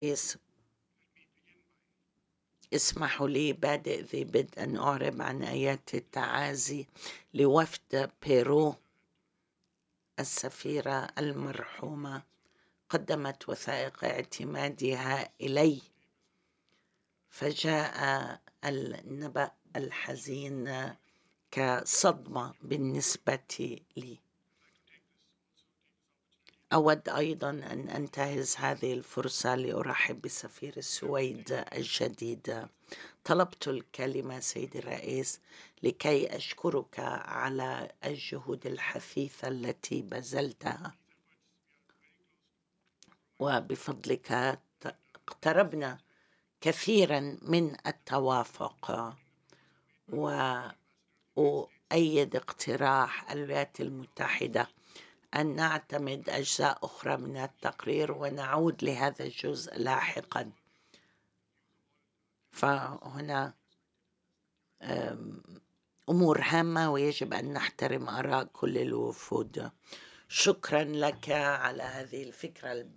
يس- اسمحوا لي بادئ ذي بدء أن أعرب عن آيات التعازي لوفد بيرو. السفيرة المرحومة قدمت وثائق اعتمادها إلي، فجاء النبأ الحزين كصدمة بالنسبة لي. أود أيضا أن أنتهز هذه الفرصة لأرحب بسفير السويد الجديد. طلبت الكلمة سيدي الرئيس لكي أشكرك على الجهود الحثيثة التي بذلتها، وبفضلك اقتربنا كثيرا من التوافق. وأؤيد اقتراح الولايات المتحدة أن نعتمد أجزاء أخرى من التقرير ونعود لهذا الجزء لاحقا. فهنا أمور هامة ويجب أن نحترم آراء كل الوفود. شكرا لك على هذه الفكرة